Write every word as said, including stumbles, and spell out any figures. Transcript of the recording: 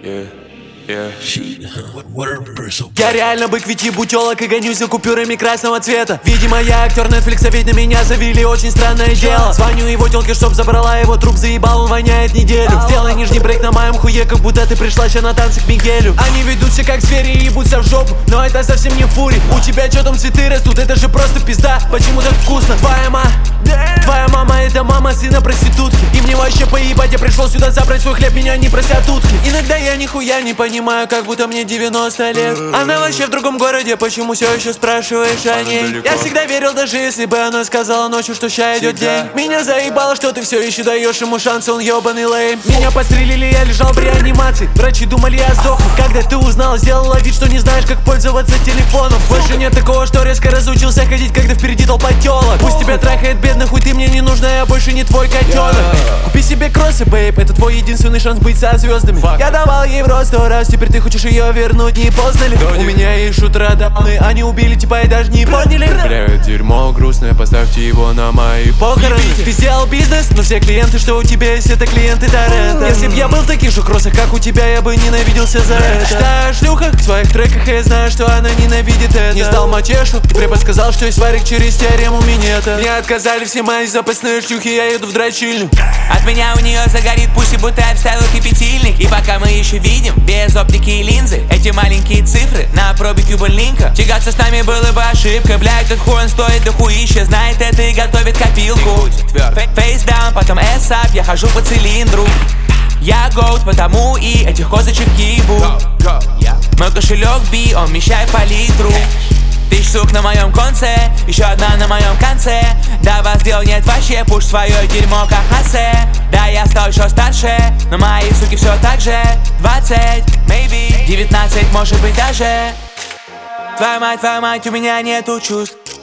Yeah, yeah. Я реально бык, ведь ебу тёлок и гонюсь за купюрами красного цвета. Видимо, я актер Netflix, ведь на меня завели очень странное дело. Звоню его тёлке, чтоб забрала его труп, заебал, он воняет неделю. Сделай нижний брейк на моем хуе, как будто ты пришла ща на танцы к Мигелю. Они ведутся как звери и ебутся в жопу, но это совсем не фури. У тебя чё там цветы растут, это же просто пизда. Почему так вкусно? Твоя ма... Твоя мама это мама сына проститутки. И мне вообще поебать, я пришел сюда забрать свой хлеб, меня не просят утки. Иногда я нихуя не понимаю, как будто мне девяносто лет. Она вообще в другом городе, почему все еще спрашиваешь о ней? Я всегда верил, даже если бы она сказала ночью, что ща идет день. Меня заебало, что ты все еще даешь ему шанс, он ебаный лейм. Меня подстрелили, я лежал в реанимации. Врачи думали, я сдохну. Когда ты узнала, сделала вид, что не знаешь, как пользоваться телефоном. Больше нет такого, что резко разучился ходить, когда впереди толпа тёлок. Пусть тебя трахает бедный хуй, ты мне не нужна, я больше не твой котенок. Купи себе кроссы, бейб, это твой единственный шанс быть со звездами. Я давал ей в рот сто раз, теперь ты хочешь ее вернуть, не поздно ли? У меня есть шутера давны, они убили типа и даже не поняли. Бля, дерьмо грустное, поставьте его на мои похороны. Ты сделал бизнес, но все клиенты, что у тебя есть, это клиенты Торетто. Если б я был в таких же кроссах, как у тебя, я бы ненавиделся за это. Читаю о шлюхах в своих треках, и я знаю, что она ненавидит это. Не сдал матешу, препод сказал, что есть варик через теорему минета. Мне отказали все мои запасные шлюхи, я еду в дрочильню. От меня у нее загорит пусть, будто я вставил кипятильник. И пока мы еще видим, без оптики и линзы, эти маленькие цифры на пробе кюболинка. Тягаться с нами было бы ошибкой. Бля, этот хуй он стоит дохуища, знает это и готовит копилку. Фейсдаун, потом эс-ап, я хожу по цилиндру. Я гоут, потому и этих козочек ебу. Мой кошелек би, он вмещает по литру. Тысяч сук на моем конце, еще одна на моем конце. Да вас дел нет вообще, пуш свое дерьмо как хасе. Да я стал еще старше, но мои суки все так же. Двадцать, maybe, девятнадцать, может быть даже. Твоя мать, твоя мать, у меня нету чувств.